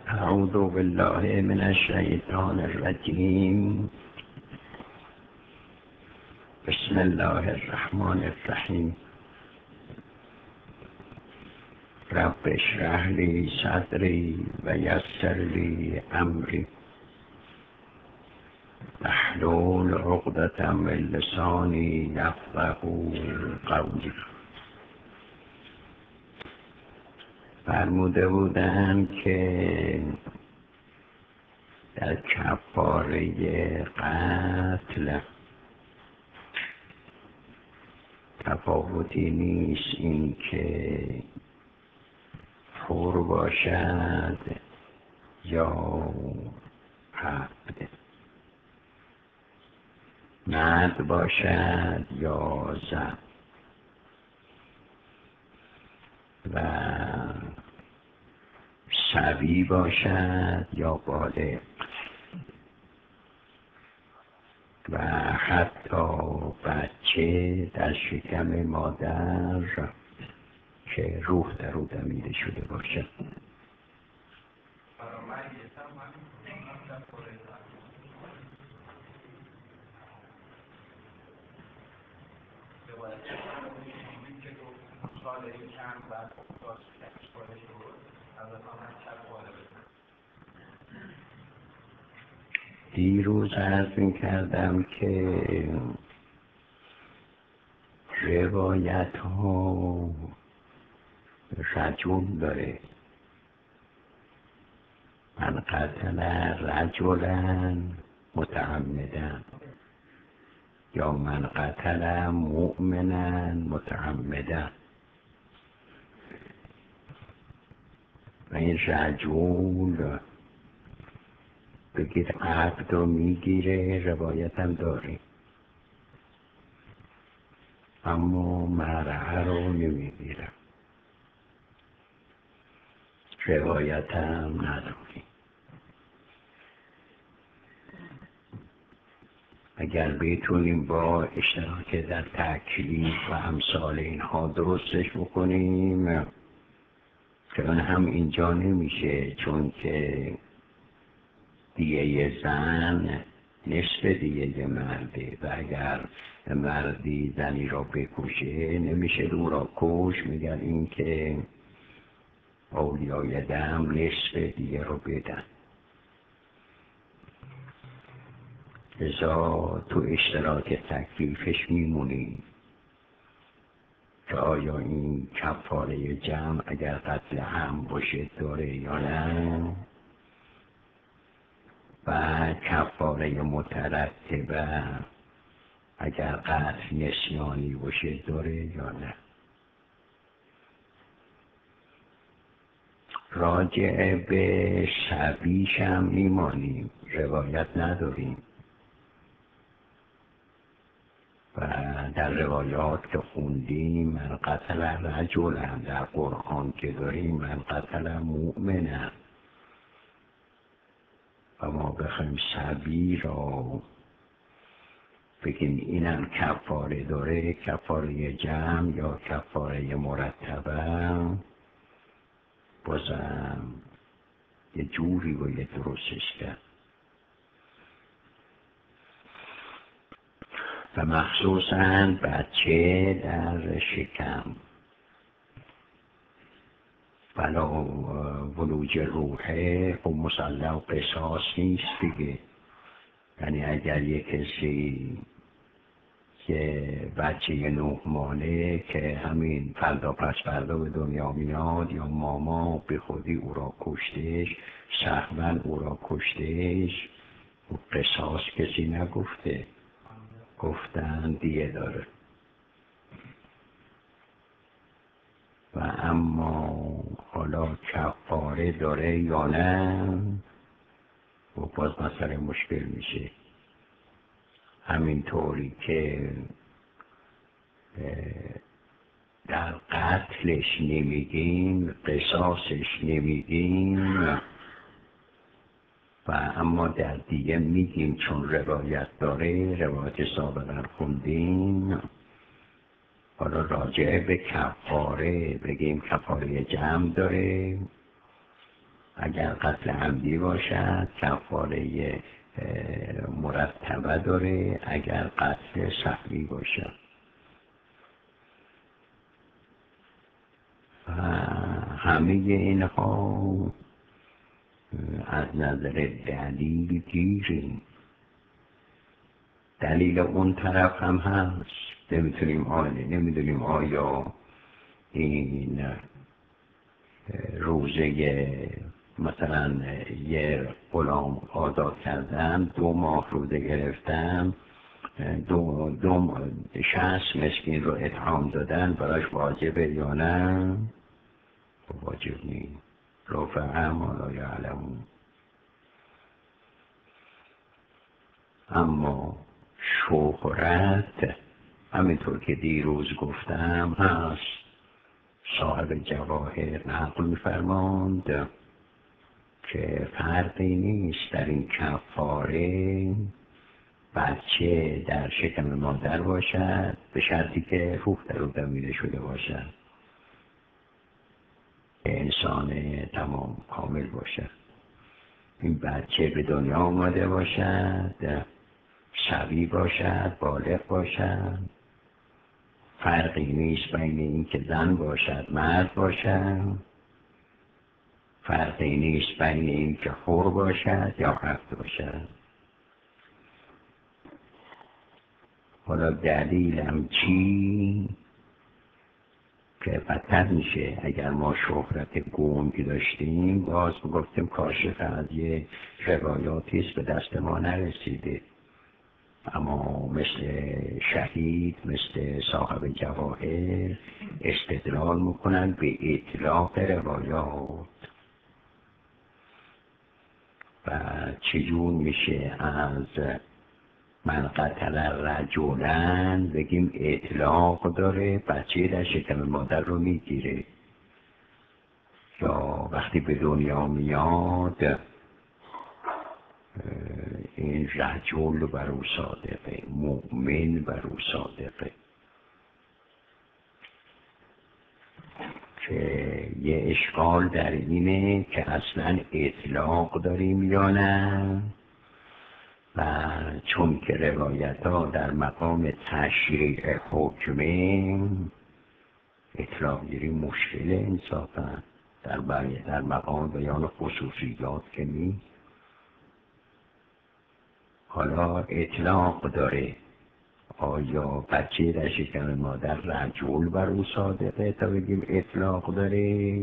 اعوذ بالله من الشیطان الرجیم. بسم الله الرحمن الرحیم. رب اشرح لی صدری و یسر لی امری واحلل عقدة من لسانی یفقهوا قولی. فرموده بودند که در کفاره قتل تفاوتی نیست این که فور باشد یا عبد، مرد باشد یا زن و صبی باشد یا بالغ و حتی بچه در شکم مادر که روح در او دمیده شده باشد. دیروز عرض می کردم که روایت ها رجل داره. من قتل رجلا متعمدا یا من قتل مؤمنا متعمدا. و این رجل بگید عبد رو میگیره، روایت هم داریم، اما مرعه رو نمیگیره، روایت هم نداریم. اگر بتونیم با اشتراک در تکلیف و امثال اینها درستش بکنیم که اون هم اینجا نمیشه، چون که دیه زن نصف دیه مرده و اگر مردی زنی را بکشه نمیشه او را کش. میگن این که اولیای دم نصف دیه را بدن. لذا تو اشتراک تکلیفش میمونیم که آیا این کفاره جمع اگر قتل هم باشه داره یا نه، و کفاره مترتبه اگر قتل نسیانی باشه داره یا نه. راجع به صبیش هم میمانیم، روایت نداریم و در روایات که خوندیم من قتل رجلا، در قرآن که داریم من قتل مؤمنا، و ما بخوایم صبی را بگیم اینم کفاره داره، کفاره جمع یا کفاره مرتبه، بازم یه جوری باید درستش کرد. و مخصوصاً بچه در شکم ولا ولوج روحه و مسلح قصاص نیست دیگه. یعنی اگر یک کسی که بچه 9 ماهه که همین فردا پس فردا به دنیا میاد یا ماما به خودی او را کشتش، سهواً او را کشتش، و قصاص کسی نگفته، گفتن دیه داره. و اما حالا کفاره داره یا نه و باز مسئله مشکل میشه. همینطوری که در قتلش نمیگیم، قصاصش نمیگیم، و اما در دیگه میگیم چون روایت داره، روایت سابقا خوندیم. حالا راجع به کفاره بگیم کفاره جمع داره اگر قتل عمدی باشد کفاره مرتبه داره، اگر قتل سهوی باشد. و همه اینها از نظر دلیل گیریم. دلیل اون طرف هم هست، نمیدونیم آیا این روزه مثلا یه غلام آزاد کردن 2 ماه روزه گرفتن، دو 60 مسکین رو اطعام دادن، براش واجبه یا نه؟ واجب نیست. رفع ما لا یعلمون. اما شهرت همینطور که دیروز گفتم هست. صاحب جواهر نقل می‌فرماند که فرقی نیست در این کفاره بچه در شکم مادر باشد، به شرطی که روح در او دمیده شده باشد، انسان تمام کامل باشد. این بچه به دنیا آمده باشد، صبی باشد، بالغ باشد، فرقی نیست بین این که زن باشد مرد باشد، فرقی نیست بین این که حر باشد یا عبد باشد. حالا دلیلم چی؟ که بدتر میشه اگر ما شهرت گنگ داشتیم. باز گفتیم کاشف از یه روایاتی است به دست ما نرسیده، اما مثل شهید، مثل صاحب جواهر استدلال میکنن به اطلاق روایات. و چجور میشه از من قتل رجلن بگیم اطلاق داره، بچه در شکم مادر رو میگیره، یا وقتی به دنیا میاد این رجل بر او صادقه، مؤمن بر او صادقه. که یه اشکال در اینه که اصلا اطلاق داریم یا نه، و چون که روایت ها در مقام تشریع حکمه، اطلاق گیری مشکل انصافا در مقام بیان خصوصیات که نیست. حالا اطلاق داره، آیا بچه در شکم مادر رجل بر او صادقه تا بگیم اطلاق داره،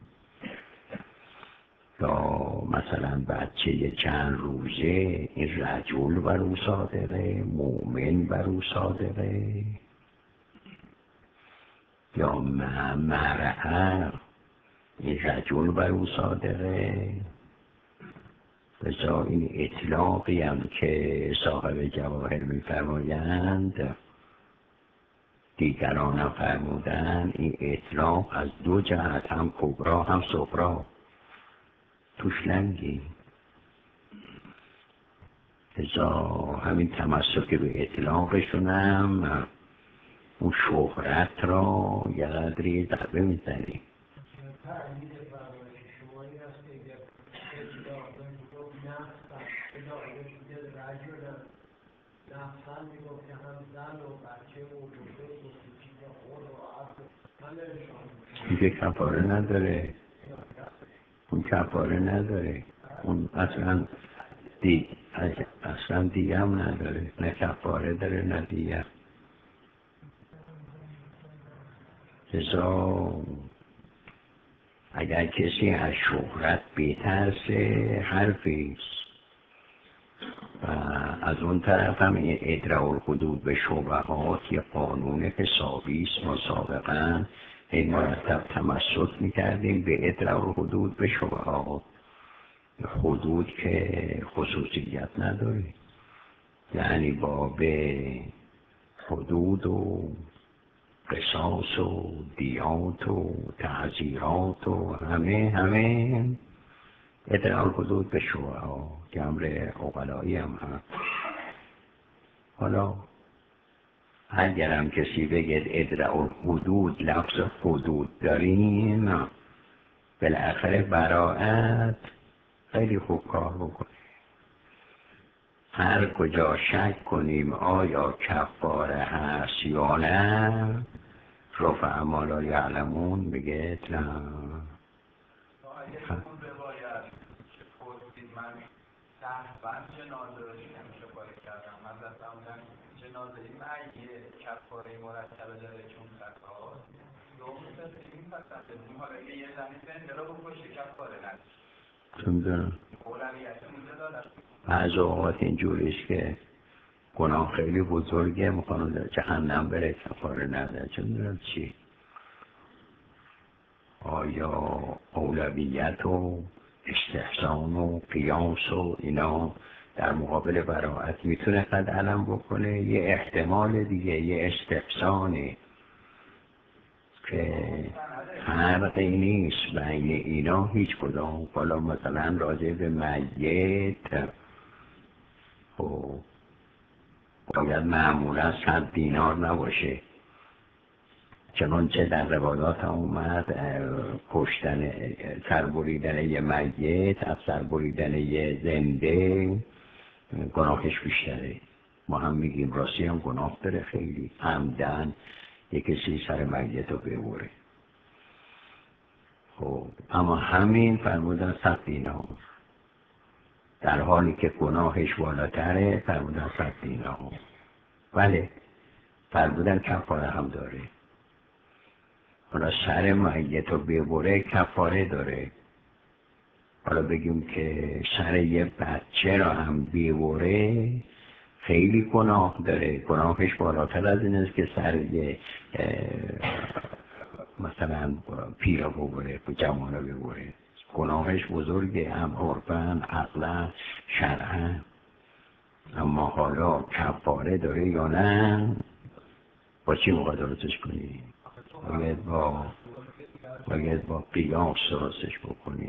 یا مثلا بچه چند روزه این رجل بر او صادقه، مؤمن بر او صادقه، یا مرعه این رجل بر او صادقه. بسا این اطلاقی هم که صاحب جواهر می‌فرمایند، دیگران هم فرمودن، این اطلاق از 2 جهت، هم کبرا هم صغرا، توش لنگی. بسا همین تمسک به اطلاقشون هم اون شهرت را یه قدری ضربه میزنی. دیگه کفاره نداره، اون کفاره نداره، اون اصلا دیگه هم نداره، نه کفاره داره نه دیگه. لذا اگر کسی از شهرت بترسه حرفیست، و از اون طرف هم ادراء الحدود به شبهات یه قانون حسابیست. ما سابقا این مرتب تمسک میکردیم به ادراء الحدود به شبهات، حدود که خصوصیت نداره، یعنی باب حدود و قصاص و دیات و تعزیرات و همه ادراء الحدود به شبهات که امر عقلایی هم هست. حالا اگرم کسی بگه ادراء الحدود لفظ حدود داریم، بالاخره براءت خیلی خوب کار بکنه. هر کجا شک کنیم آیا کفاره هست یا نه، رفع ما لا یعلمون بگه نه. تحبن جنازه رو همیشه پاره کردم من دستم جنازه این اگه کفاره مرتبه داره چون خطاست دومی دست این فقط بدونیم حالا یه زنی زنده رو بکشه کفاره نداره اولویت اونجا داره. بعض اوقات اینجوریست که گناه خیلی بزرگه میخوانو در جهنم بره کفاره نداره، چون میرم چی؟ آیا اولویت و استحسان و قیاس و اینا در مقابل براءت میتونه قد علم بکنه؟ یه احتمال دیگه، یه استحسانه که فرقی نیست بین اینا هیچ کدام. حالا مثلا راجع به میت خب باید معمولا 100 دینار نباشه، چنانچه در روایات هم اومد کشتن سربریدن یه میت از سربریدن یه زنده گناهش بیشتره. ما هم میگیم راستی هم گناه داره خیلی، عمدن یه کسی سر میت رو ببره. خب اما همین فرمودن 100 دینار، در حالی که گناهش بالاتره فرمودن 100 دینار. بله فرمودن کفاره هم داره. حالا سر میت رو ببره کفاره داره. حالا بگیم که سر یه بچه رو هم ببره خیلی گناه داره، گناهش بالاتر از این است که سر یه مثلا پیر رو ببره، جوان رو ببره. گناهش بزرگه، هم عرفاً، عقلاً، شرعاً. اما حالا کفاره داره یا نه؟ با چی مقایسش کنی؟ باید با قیاس درستش بکنی.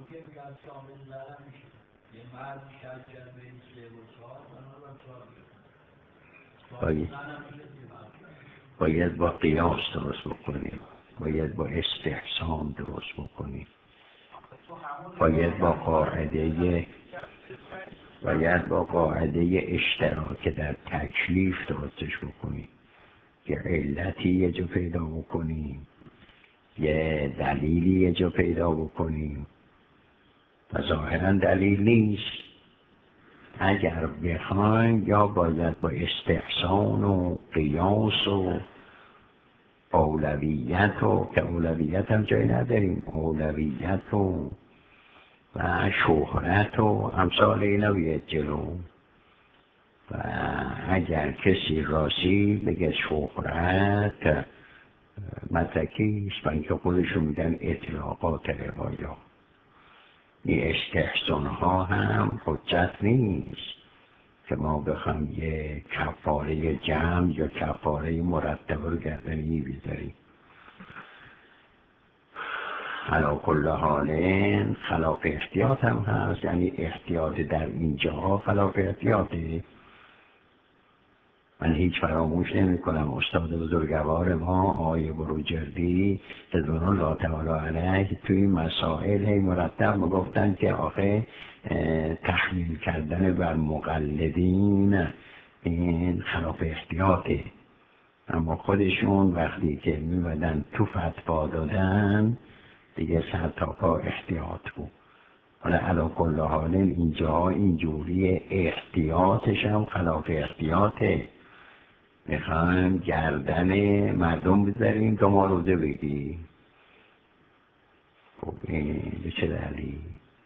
باید با قیاس درست بکنی، باید با استحسان درست بکنی، باید با قاعده اشتراک در تکلیف درستش بکنی. یه علتی یه جا پیدا بکنی، یه دلیلی یه جا پیدا بکنی و ظاهرا دلیل نیست. اگر بخوایم یا باید با استحسان و قیاس و اولویت و که اولویت هم جای نداریم، اولویت و شهرت و امثال اینا بیاد جلو. و اگر کسی راستی بگه شهرت متکیست و اینکه خودشون میگن اطلاقات روایات، این استحسان ها هم حجت نیست که ما بخوام یه کفاره جمع یا کفاره مرتب رو گردنی بیذاریم. علا کل حال خلاف احتیاط هم هست، یعنی احتیاط در اینجا خلاف احتیاطه. من هیچ فراموش نمی کنم استاد بزرگوار ما آقای بروجردی رضوان الله تعالی علیه توی مسائل مرتب میگفتن که آخه تحمیل کردن بر مقلدین این خلاف احتیاطه، اما خودشون وقتی که میبدن تو فتوا دادن دیگه سر تا پا احتیاط بود. حالا علا کل حال اینجا اینجوری احتیاطش هم خلاف احتیاطه. میخوایم گردن مردم بذاریم تو ما روزه بگی. خب این به چه دلیل؟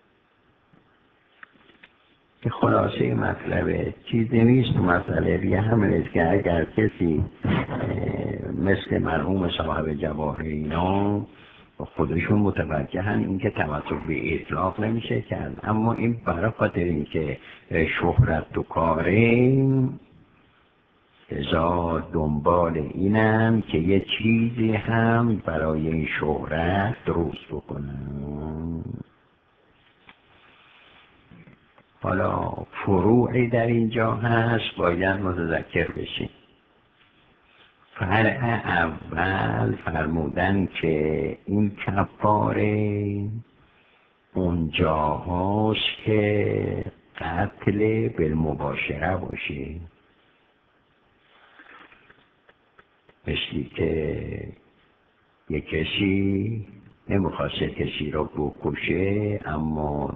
که خلاصه مطلبه چیزی نیست. مسئله دیگه همین است که اگر کسی مثل مرحوم صاحب جواهر اینا خودشون متوجهن این که توسط به اطلاق نمیشه کرد، اما این برای خاطر این که شهرت تو کاره ازا دنبال اینم که یه چیزی هم برای این شهرت درست بکنم. حالا فروعی در اینجا هست باید متذکر بشیم. فرع اول فرمودن که این کفاره اون جاهاست که قتل بالمباشره باشه، مثلی که یک کسی نمیخواسته کسی رو بکشه اما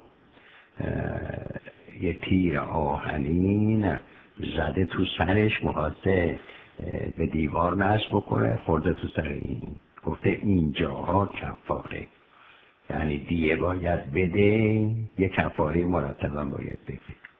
یه تیر آهنین زده تو سرش، میخواسته به دیوار نصب بکنه، خورده تو سر این، گفته اینجاها کفاره، یعنی دیه باید بده، یه کفاره مرتبا باید بده.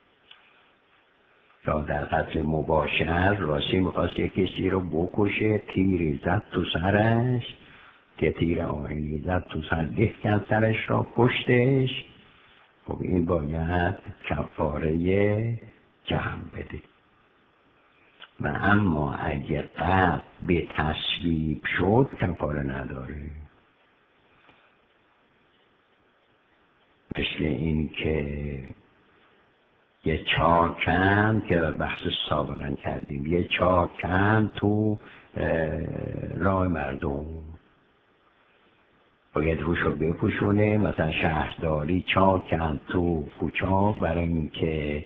یا در قتل مباشر راستی میخواست یک کسی رو بکشه، تیری زد تو سرش که تیر آهنی زد تو سر، بهکن سرش را کشتش، خب این باید کفاره جمع بده. و اما اگر قتل به تصویب شد کفاره نداره، مثل این که یه چاکن که بحث سابقا کردیم، یه چاکن تو راه مردم باید روشو بپوشونه، مثلا شهرداری چاکن تو کوچاک برای اینکه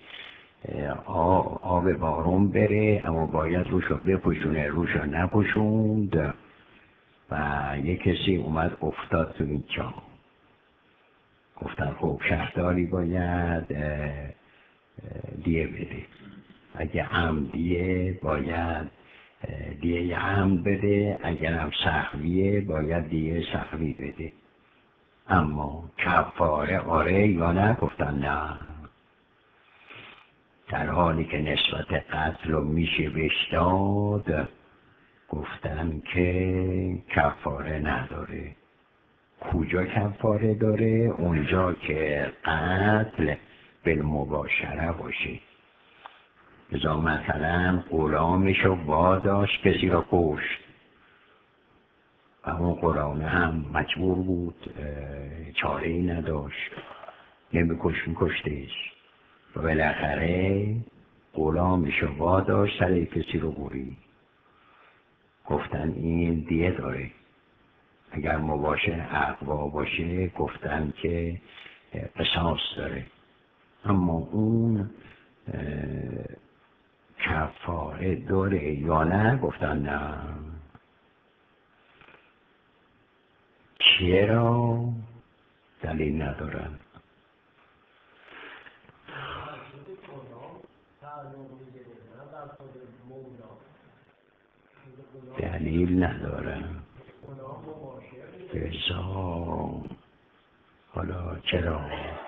آب بارون بره، اما باید روشو بپوشونه، روشو نپوشوند و یه کسی اومد افتاد تو این چاه. گفتن خب شهرداری باید دیه بده، اگه عمدیه باید دیه عمد بده، اگر هم سهویه باید دیه سهوی بده. اما کفاره آره یا نه؟ گفتن نه. در حالی که نسبت قتل رو میشه بهش داد، گفتن که کفاره نداره. کجا کفاره داره؟ اونجا که قتل بالمباشره باشه. ازا مثلا غلامشو واداشت کسی را کشت و اون غلامه هم مجبور بود، چاره ای نداشت، میکشتش و بالاخره غلامشو واداشت سر کسی رو برید. گفتن این دیه داره. اگر مباشر اقوا باشه گفتن که قصاص داره، اما اون کفاره داره یا نه؟ گفتن نه. چرا؟ دلیل ندارن. دلیل ندارن. حالا چرا؟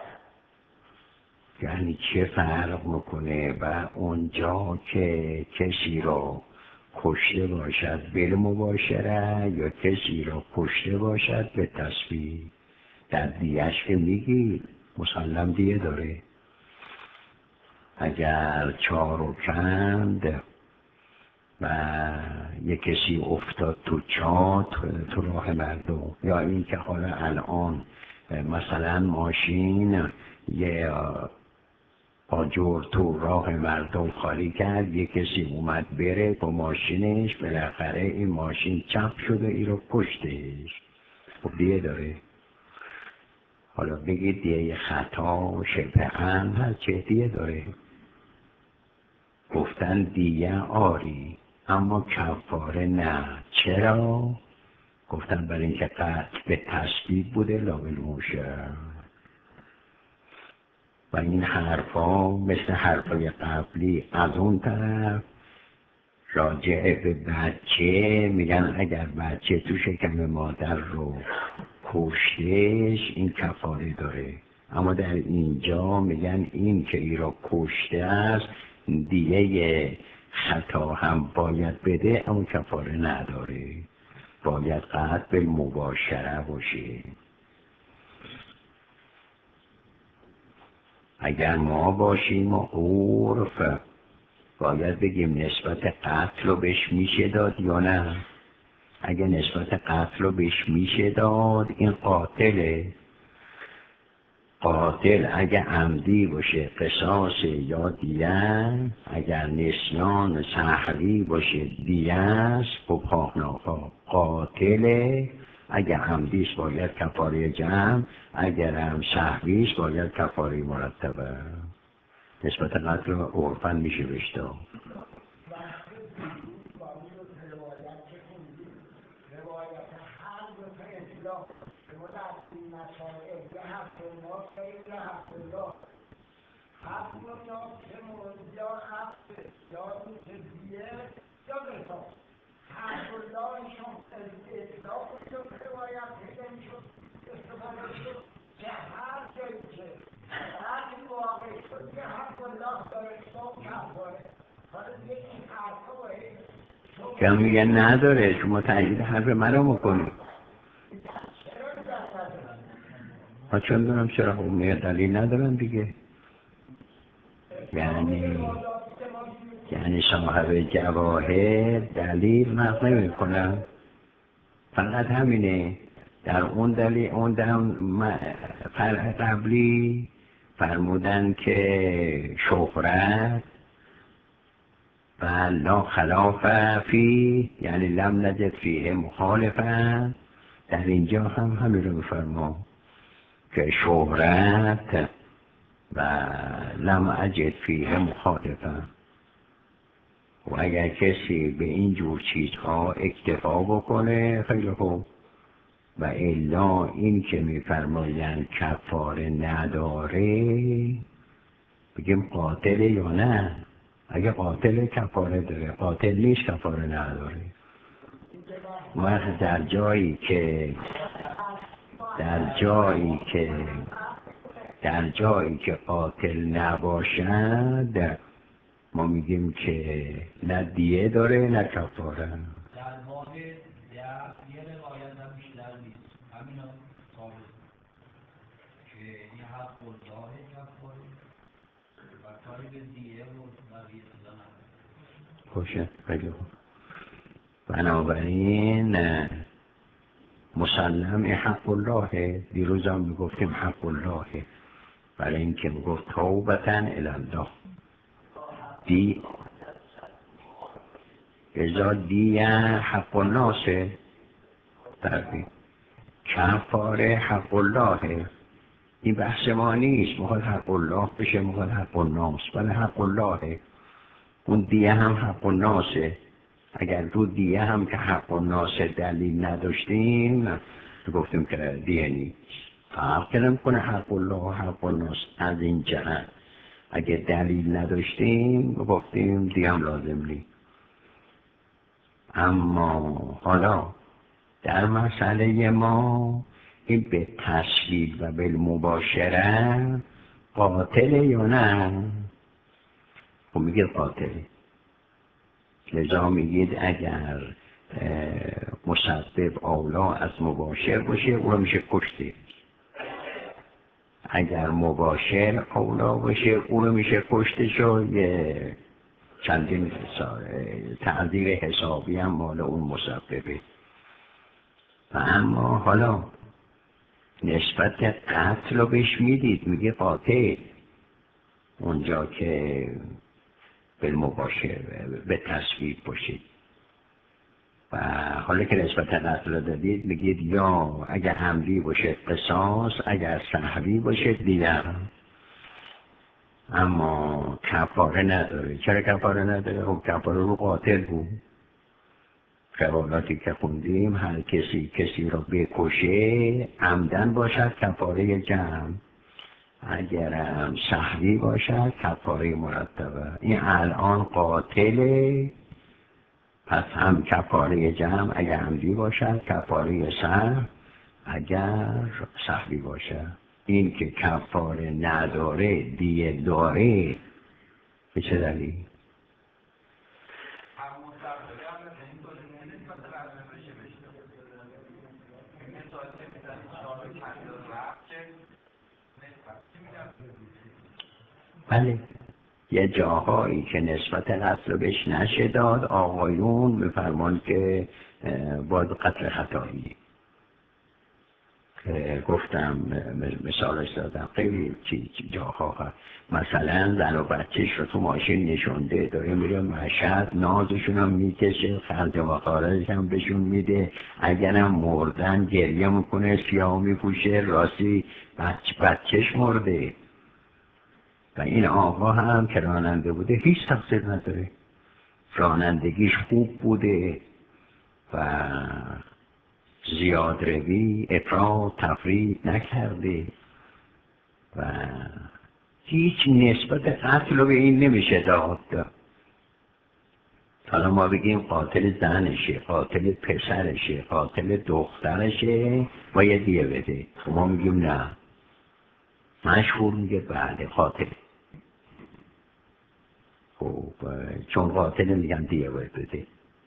یعنی چه فرق میکنه و اونجا که کسی رو کشته باشد بالمباشره یا کسی رو کشته باشد به تصویب؟ در دیهش که میگی مسلم دیه داره. اگر چار و کند و یک کسی افتاد تو چاه تو راه مردم، یا این که حالا الان مثلا ماشین یه آجر تو راه مردم خالی کرد، یک کسی اومد بره با ماشینش، بالاخره این ماشین چپ شده ای رو کشتش، خب دیه داره. حالا بگید دیه خطا شبه هم هست چه دیه داره؟ گفتن دیه آری اما کفاره نه. چرا؟ گفتن برای اینکه قتل به تصویب بوده لا بالمباشره. و این حرفا مثل حرفای قبلی از اون طرف راجع به بچه میگن اگر بچه تو شکم مادر رو کشتش این کفاره داره، اما در اینجا میگن این که ای را کشته است دیگه خطا هم باید بده اما کفاره نداره، باید قطع به مباشره باشه. اگر ما باشیم و عرف باید بگیم نسبت قتل رو بهش میشه داد یا نه. اگر نسبت قتل رو بهش میشه داد این قاتله، قاتل اگه عمدی باشه قصاص یا دیه، اگر نسیان سهوی باشه دیه است. خب خواه ناخواه قاتل اگر عمدیش باید کفاره جمع، اگر هم سهویش باید کفاره مرتبه. نسبت قتل عرفن میشه بشتا. که میگه نداره، شما تایید حرف مرا میکنی. ها چون دارم چرا خب میگه دلیل ندارم دیگه. یعنی صاحب جواهر دلیل نقل نمی کنم، فقط همینه. در اون دلیل اون فرع قبلی فرمودن که شهرت و لا خلاف فی، یعنی لم نجد فیه مخالفا. در اینجا هم همین رو میفرما که شهرت و لم اجد فیه مخالفا. و اگر کسی به این جور چیزها اکتفا بکنه خیلی خوب. و الا این که میفرمایند کفاره نداره، بگیم قاتل یا نه. اگه قاتل کفاره داره، قاتل نیست کفاره نداره. وقت در جایی که قاتل نباشد ما میگیم که نه دیه داره نه کفاره. در واقع یه روایت هم بیشتر نیست، همین هم ثابت که این حق الله کفاره و کاری به دیه و بقیه چیزا نداره. خوشه، خیلی خوب. بنابراین مسلم حق الله. دیروز هم میگفتیم حق الله، برای اینکه میگفت توبتن الالله. ازا دیه حق الناسه، دربی کفاره حق الله. این بحث ما نیست، مخواد حق الله بشه مخواد حق الناس، ولی حق الله. اون دیه هم حق الناسه. اگر رو دیه هم که حق الناس دلیل نداشتیم گفتیم که دیه نیست. فرق نمی‌کنه حق الله و حق الناس از این جهت. اگر دلیل نداشتیم گفتیم دیه هم لازم نیست. اما حالا در مسئله ما این به تسهیل و بالمباشره قاتل یا نه؟ خب میگه قاتله. لذا میگید اگر مسبب اولا از مباشر باشه او رو میشه کشته. اگر مباشر اولا باشه او رو میشه کشته شو. یه چندین تعذیر حسابی هم مال اون مسببه. و اما حالا نسبت قتل رو بهش میدید، میگه قاتل اونجا که بالمباشر به تصویب باشید. و حالا که نسبت قتل رو دادید میگید یا اگر عمدی باشه قصاص، اگر سهوی باشه دیگه. اما کفاره نداره. چرا کفاره نداره؟ خب کفاره رو قاتل بود. روالاتی که خوندیم هر کسی رو بکشه عمدن باشد کفاره جمع، اگرم سهوی باشد کفاره مرتبه. این الان قاتله، پس هم کفاره جمع اگر عمدی باشد، کفاره سهو اگر سهوی باشد. این که کفاره نداره دیه داره به چه دلیل؟ بله، یه جاهایی که نسبت قتل بهش نشه داد آقایون میفرمان که باید قتل خطایی. گفتم مثالش دادم خیلی جاها هست. مثلا زن و بچهش رو تو ماشین نشونده داره میره مشهد، نازشون هم میکشه، خرج و مخارجش هم بهشون میده، اگرم مردن گریه میکنه، سیاه میپوشه، راستی بچهش مرده. و این آقا هم که راننده بوده هیچ تقصیر نداره، رانندگیش خوب بوده و زیاد روی افراط تفرید نکرده و هیچ نسبت قتل رو به این نمیشه داد. حالا ما بگیم قاتل زنشه، قاتل پسرشه، قاتل دخترشه، باید دیه بده. ما میگیم نه، مشهور میگه بله قاتل. خب چون قاتل میگن دیه باید بده.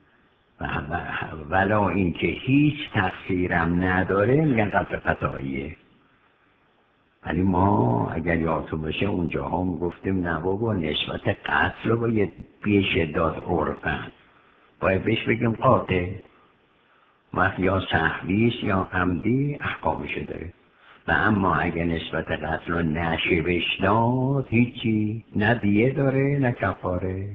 ولا اینکه هیچ تقصیرم نداره میگن قتل خطاییه. ولی ما اگر یادتون باشه اونجا هم گفتیم نه بابا، نسبت قتل رو باید بیشه داد عرفن، باید بهش بگیم قاتل، وقت یا سهویست یا عمدی احکامشه داره. و اما اگر نسبت قتل رو نشه بهش داد هیچی، نه دیه داره نه کفاره.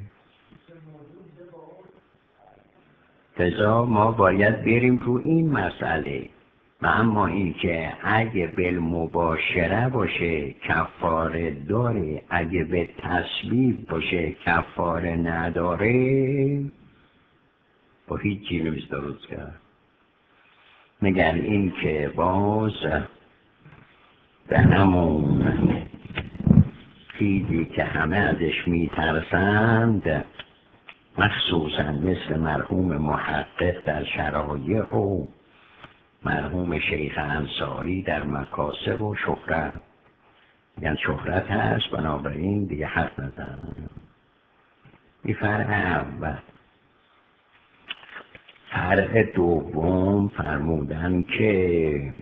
لذا ما باید بریم رو این مسئله. و اما این که اگه بالمباشره باشه کفاره داره، اگه به تسبیب باشه کفاره نداره، با هیچ چیزی نمیشه درست کرد. مگر این که باز به همون چیزی که همه ازش میترسند، مخصوصا مثل مرحوم محقق در شرایع و مرحوم شیخ انصاری در مکاسب و شهرت، یعنی شهرت هست بنابراین دیگه حرف نزن. این فرع اول. فرع دوم فرمودن که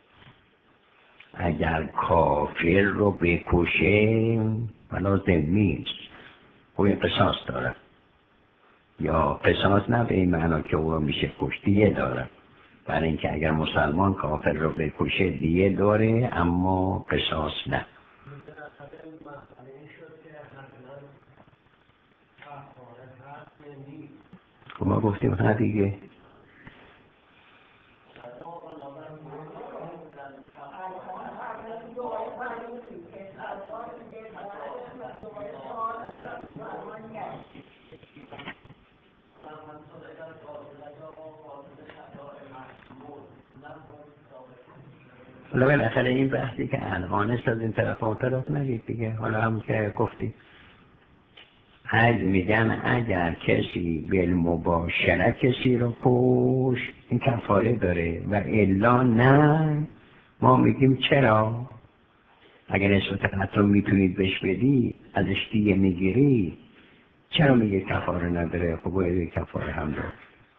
اگر کافر رو بکشه ولی ذمیست، خب قصاص داره، یا قصاص نه به این معنا که او رو میشه کشت، دیه داره. برای اینکه اگر مسلمان کافر رو بکشه دیه داره اما قصاص نه. خب ما گفتیم ها دیگه. حالا بالاخره این بحثی که الانش از این طرف اون طرف نگید دیگه. حالا هم که گفتیم میگن اگر کسی بالمباشره کسی رو کش این کفاره داره و الا نه، ما میگیم چرا؟ اگر نسبت قتل رو میتونید بهش بدی ازش دیگه میگیری، چرا میگه کفاره نداره؟ خب باید کفاره هم داره.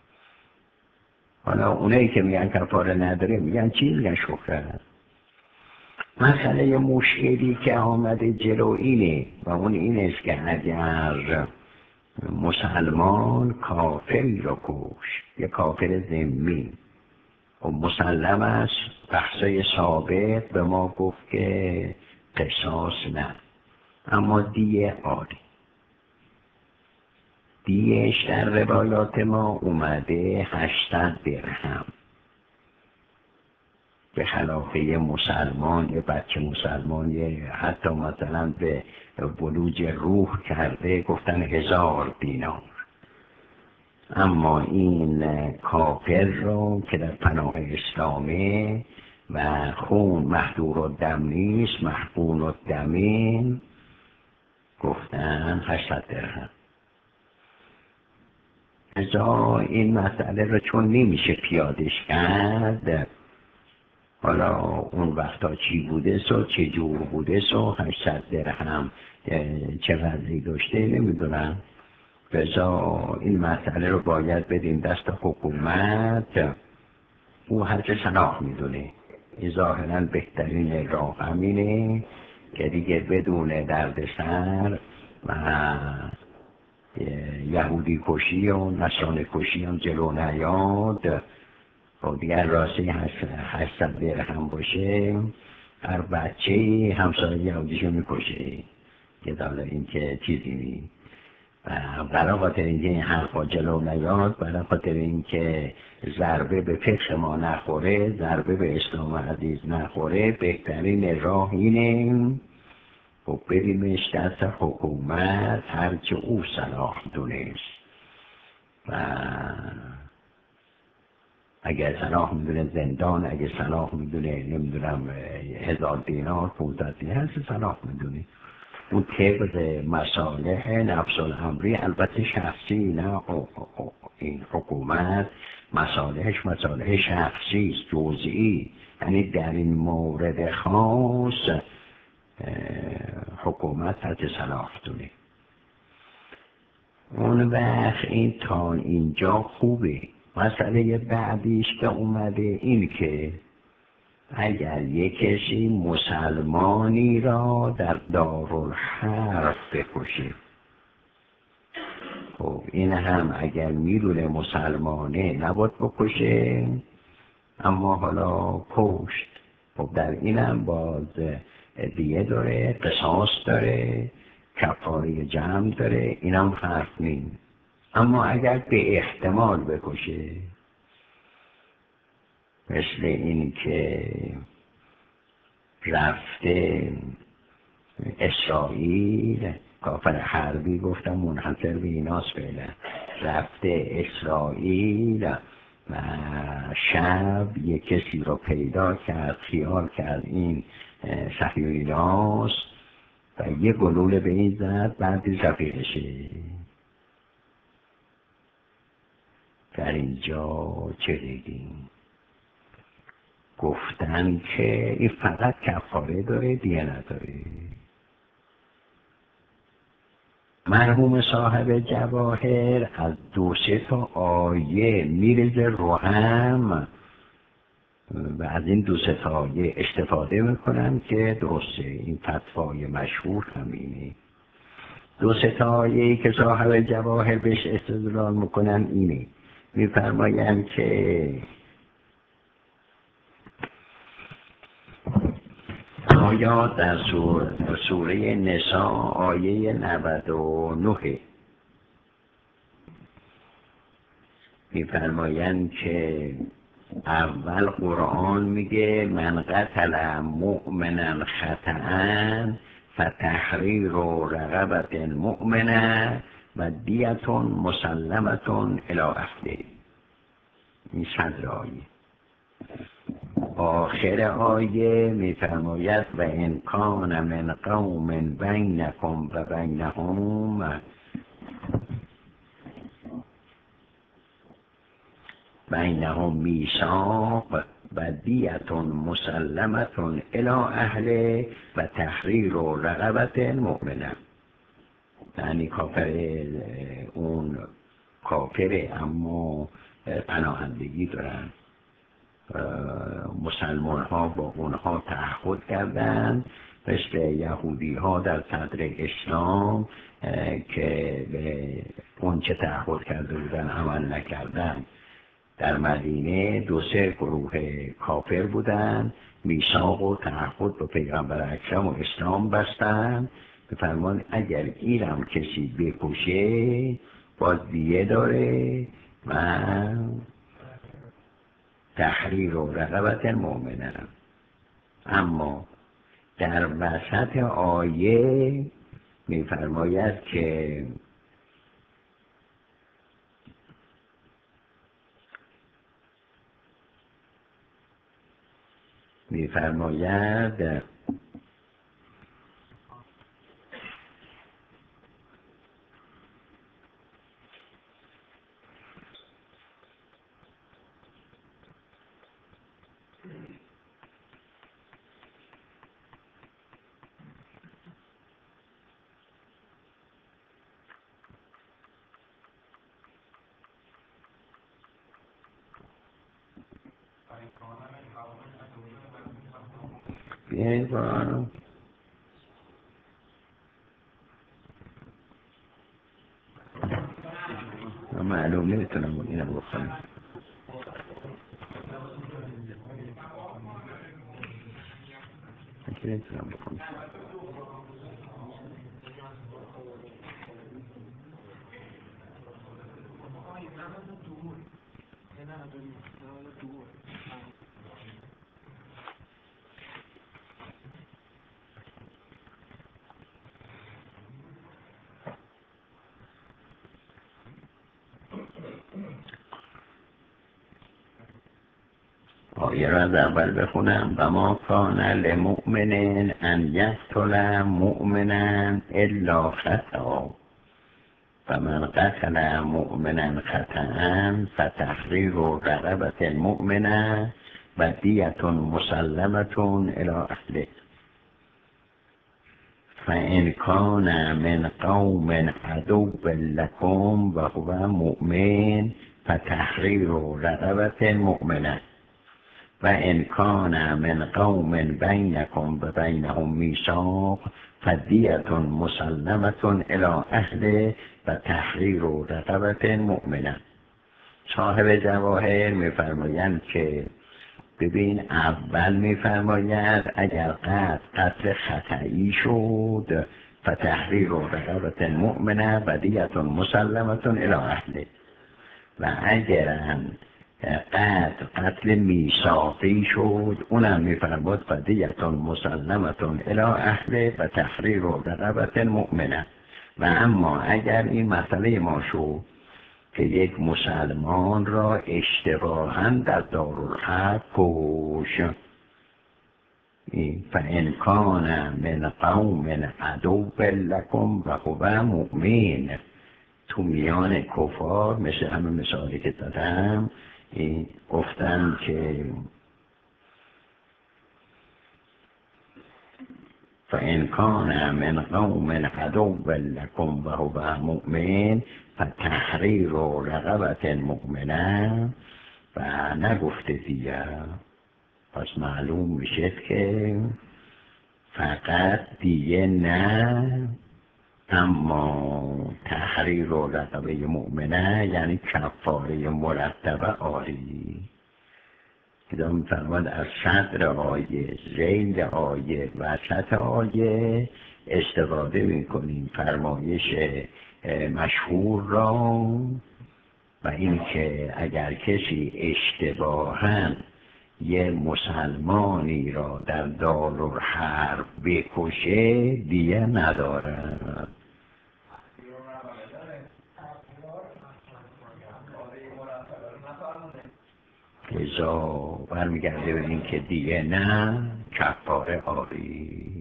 حالا اونایی که میگن کفاره نداره میگن چی؟ میگن شکر. مسئله مشکلی که آمده جلو اینه و اون این است که اگر مسلمان کافری رو کش، یه کافر ذمی، و مسلم است بحثای ثابت به ما گفت که قصاص نه اما دیه آری. دیهش در روایات ما اومده 800 درهم، به خلاف یه مسلمان، یه بچه مسلمان یه حتی مثلا به بلوغ روح کرده گفتن 1000 دینار. اما این کافر رو که در پناه اسلامه و خون محضور الدم نیست، محقون الدمین، گفتن 800 درهم. ازا این مسئله رو چون نمیشه پیادش کرد، حالا اون وقتا چی بوده سو چه جور بوده سو 800 درهم چه وضعی داشته نمیدونم. بذار این مسئله رو باید بدیم دست حکومت، او هر چه صلاح میدونه. این ظاهرا بهترین راه همینه که دیگه بدون دردسر و یهودی کشی و نصرانی کشی هم جلو نیاد خب دیگر راستی 800 درهم باشه، هر بچه همسایه یهودیشو میکشه که دالا این که چیزی نی. و برای خاطر اینکه این حرفا جلو نیاد، برای خاطر اینکه ضربه به فقه ما نخوره، ضربه به اسلام عزیز نخوره، بهترین راه اینه خب بریمش دست حکومت هرچه او صلاح دونست. و اگر صلاح میدونه زندان، اگر صلاح میدونه نمیدونم 1000 دینار 500 دینار، هرچه صلاح میدونه اون طبق مصالح نفس الامری، البته شخصی، نه این حکومت مصالحش مصالح شخصی است، جزئی، یعنی در این مورد خاص حکومت هرچه صلاح دونه. اون وقت این تا اینجا خوبه. مسئله بعدیش که اومده این که اگر یک کسی مسلمانی را در دارالحرب بکشه، خب این هم اگر میدونه مسلمانه نباید بکشه، اما حالا کشت، خب در این هم باز دیه داره، قصاص داره، کفاره جمع داره، این هم فرق نیم. اما اگر به احتمال بکشه، مثل این که رفته اسرائیل، کافر حربی گفتم منحصر به ایناست فعلا، رفته اسرائیل و شب یک کسی رو پیدا کرد، خیال کرد این صهیونیاست و یه گلوله به این زد، بعدی رفیقشه. در اینجا چه دیدیم؟ گفتن که این فقط کفاره داره، دیگه نداره. مرحوم صاحب جواهر از 2-3 آیه میرزه رو هم و از این 2-3 آیه استفاده میکنن که درسته، این فتوای مشهور همینه. 2-3 آیه‌ای که صاحب جواهر بهش استدلال میکنن اینه، میفرماین که آیا در سوره نساء آیه 99 میفرمایند که اول قرآن میگه من قتل مؤمنا خطأ فتحریر رقبت مؤمنه و دیة مسلمة الی اهله. این صدر آیه. آخر آیه میفرماید و ان کان من قوم بینکم و بینهم میثاق و دیة مسلمة الی اهله و تحریر رقبت مؤمنه. یعنی کافر، اون کافر اما پناهندگی دارن. مسلمان ها با اونها تعهد کردند، مثل یهودی ها در صدر اسلام که به اون چه تعهد کرده بودن عمل نکردن. در مدینه 2-3 گروه کافر بودن، میثاق و تعهد با پیغمبر اکرم و اسلام بستن. بفرمان اگر اینم کسی بکشه باز دیه داره و تحریر رقبت مؤمنه. اما در وسط آیه میفرماید که بیایید قرآنو معلوم نمیتونم اینو بخونم. که نمیتونم بکنم. آیه را از اول بخونم. و ما کان لمؤمن ان یقتل مؤمنا الا خطأ فمن قتل مؤمنا خطأ فتحریر رقبة مؤمنة و دیة مسلمة الی اهله فإن كان من قوم عدو لكم وهو مؤمن فتحریر رقبة مؤمنة وإن كان من قوم بينكم وبينهم ميثاق فدية مسلمة إلى أهله وتحرير رقبة مؤمنة. صاحب جواهر میفرمایند که ببین اول میفرماید اگر قتل خطئی شد فتحریر رقبة مؤمنة و دیة مسلمة إلى أهله و اگر قتل میثاقی شد اونم میفرماد فدیة مسلمة الی اهله و تحریر رقبة مؤمنة. و اما اگر این مسئله ما شد که یک مسلمان را اشتباهاً در دارالحرب کش فإن کان من قوم عدو لکم و هو مؤمن، تو میان کفار مثل همه مثالی که دادم گفتن که فإن كان من قوم عدو لكم وهو مؤمن فتحریر رقبة مؤمنة و نگفته دیگه. پس معلوم میشه که فقط دیگه نه، اما تحریر رقبه مؤمنه یعنی کفاره مرتبه آری. که میفرماد از صدر آیه، ذیل آیه، وسط آیه استفاده میکنیم فرمایش مشهور را و این که اگر کسی اشتباهاً یه مسلمانی را در دارالحرب بکشه دیه ندارد. لذا برمیگرده به این که دیگه نه کفاره آری.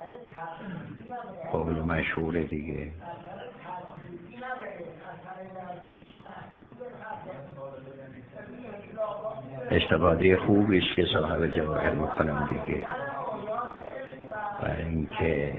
قول مشهوره دیگه. استفاده خوبی است که صاحب جواهر میکنم دیگه، برای اینکه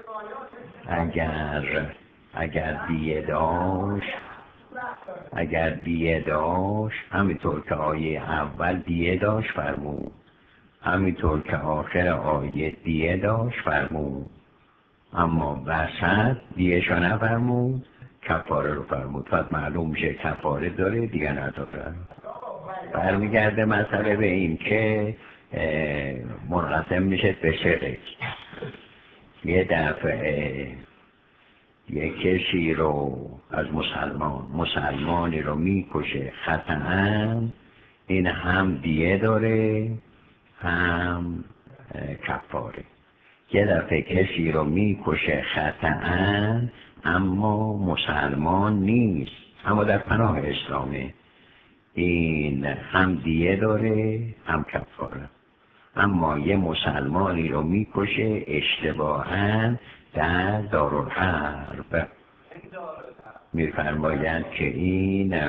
اگر دیه داشت همینطور که آیه اول دیه داشت فرمود، همینطور که آخر آیه دیه داشت فرمود، اما وسط دیه شو نفرمود، کفاره رو فرمود. پس معلوم میشه کفاره داره دیگه نداره. برمیگرده مسئله به این که منقسم میشه به سه قسم. یه دفعه یک کسی رو از مسلمانی رو میکشه خطأً، این هم دیه داره هم کفاره. یه دفعه کسی رو میکشه خطأً اما مسلمان نیست، اما در پناه اسلامه، این هم دیه داره هم کفاره. اما یه مسلمانی رو میکشه اشتباهاً در دارالحرب، میفرمایند که این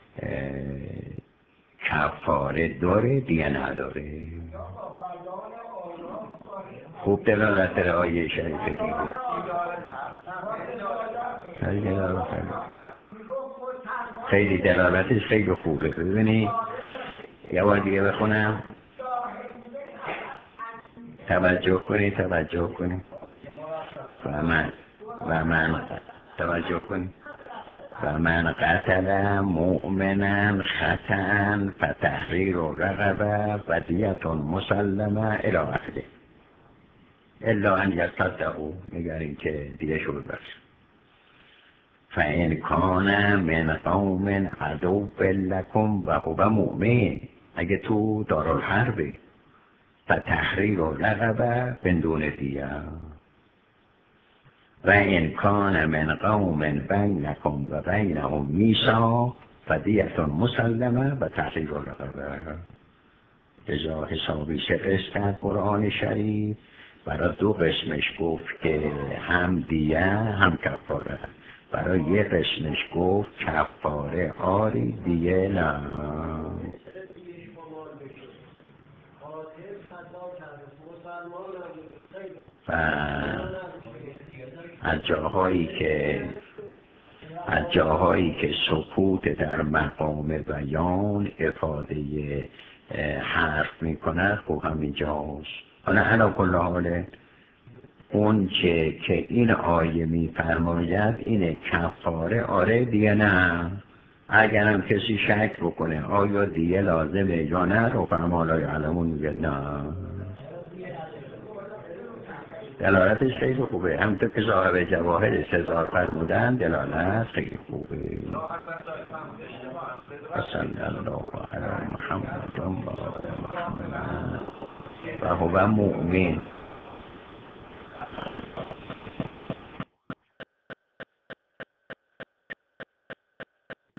کفاره داره دیگه نداره. خوب دلالت در آیه شریفه دیگه. خیلی دلالتش خیلی خوبه. ببینید یه بار دیگه بخونم، توجه کنید و من توجه کنید. و من قتل مؤمنا خطأ فتحریر رقبه و دیة مسلمه الی اهله. الا ان یصدقوا، مگر اینکه دیگه شروع بشه. فإن کان من قوم عدو لکم و هو مؤمن، اگه تو دارالحربی فتحریر رقبه من دون دیه، و ان کان من قوم بینکم و بینهم میثاق فدیة مسلمه و تحریر رقبه. لذا حسابی سه قسم کرد قرآن شریف، برای دو قسمش گفت که هم دیه هم کفاره، برای یه قسمش گفت کفاره آری دیه نه. و از جاهایی که سکوت در مقام بیان افاده حرف میکنه خب همینجاست. حالا علا کل حاله اون که این آیه میفرماید اینه کفاره آره دیگه نه. اگرم کسی شک بکنه آیا دیگه لازمه یا نه رو فهم لا یعلمون میگه نه. دلالتش خیلی خوبه، همونطور که صاحب جواهر سزار فرمودن دلالت خیلی خوبه. صلی الله علی محمد و هو مؤمن.